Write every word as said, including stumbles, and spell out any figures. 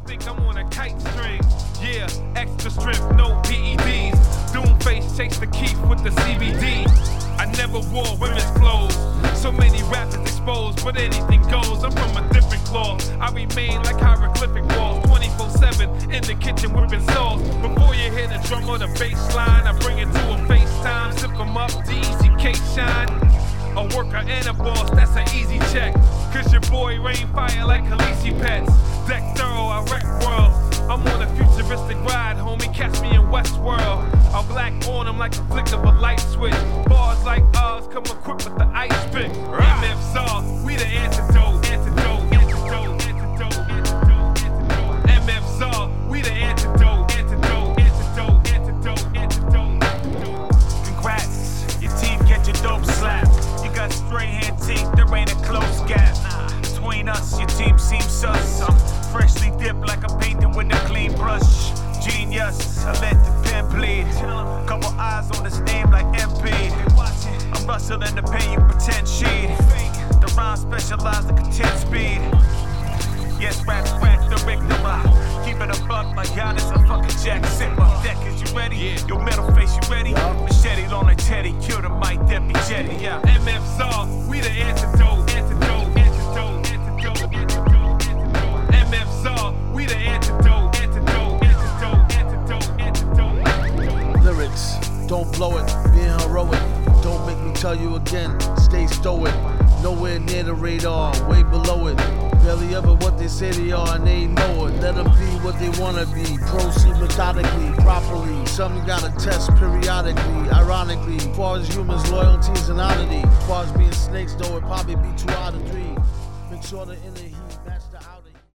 think I'm on a kite string. Yeah, extra strength, no P E Ds. Doomface chase the Keith with the C B D. I never wore women's clothes. So many rappers exposed, but anything goes. I'm from a different cloth. I remain like hieroglyphic walls, twenty-four seven in the kitchen whipping sauce. Before you hear the drum or the bass line, I bring it to a FaceTime, zip them up, D E C K shine. A worker and a boss, that's an easy check. Cause your boy rain fire like Khaleesi pets. Deck thorough, I wreck world. I'm on a futuristic ride, homie, catch me in Westworld. I'll black on them like a flick of a light switch. Bars like ours come equipped with the ice pick. M F Z A R, we the antidote, antidote, antidote, antidote, antidote, antidote. M F Z A R, we the antidote, antidote, antidote, antidote, antidote, antidote. Congrats, your teeth get your dope slapped. You got straight hand teeth, there ain't a close gap. Between us, your team seems sus. I'm freshly dipped like a painting with a clean brush. Genius, I let the pen bleed. Couple eyes on this name like M P. I'm rustling the pain you pretend she'd. The rhyme specialized in content speed. Yes, rap crack the victima. Keep it a buck like Giannis, a fucking Jack Zipper. Deck, is you ready? Yeah. Your metal face, you ready? Yeah. Machete on a teddy, kill the mic, that be jetty. Yeah. M F Z A R, we the antidote, antidote, antidote, antidote, antidote, antidote. M F Z A R, we the antidote, antidote, antidote, antidote, antidote, antidote. Lyrics, don't blow it, being heroic. Don't make me tell you again, stay stoic. Nowhere near the radar, way below it. Barely ever what they say they are and they know it. Let them be what they wanna be. Proceed methodically, properly. Some you gotta test periodically. Ironically, as far as humans, loyalty is an oddity. As far as being snakes though, it probably be two out of three. Make sure the inner heat